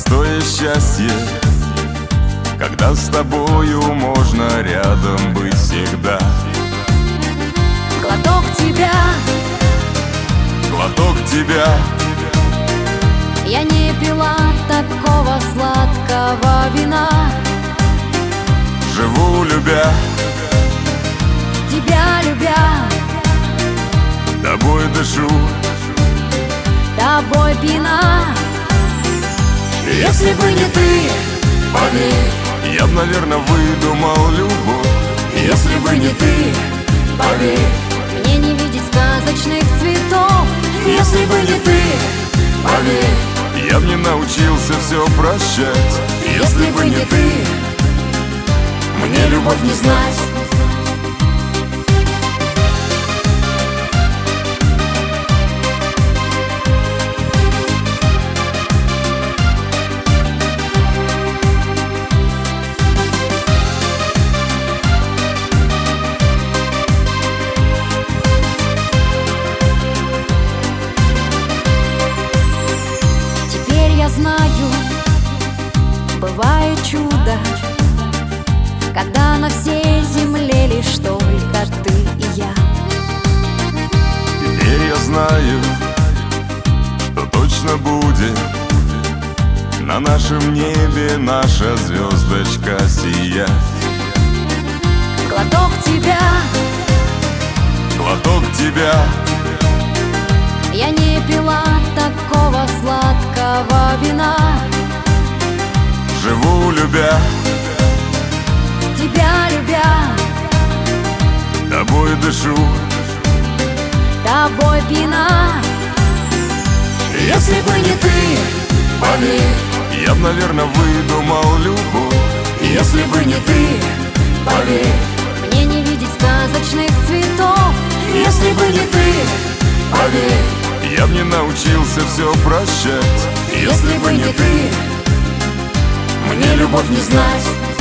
простое счастье, когда с тобою можно рядом быть всегда. Глоток тебя, Глоток тебя, я не пила такого сладкого вина. живу любя, Тебя любя, тобой дышу. тобой пьяна. Если бы не ты, поверь, я б, наверное, выдумал любовь. Если бы не ты, поверь, Мне не видеть сказочных цветов. если бы не ты, поверь, я б не научился все прощать. Если бы не ты, мне любовь не знать. Теперь я знаю, бывает чудо, когда на всей земле лишь только ты и я. Теперь я знаю, что точно будет на нашем небе наша звездочка сиять. Глоток тебя, Глоток тебя, я не пила такого сладкого вина. живу любя, Тебя любя, тобой дышу. тобой пьяна. Если бы не ты, поверь, я б, наверное, выдумал любовь. Если бы не ты, поверь, Мне не видеть сказочных цветов. если бы не ты, поверь, я б не научился все прощать. Если бы не ты, мне любовь не знать.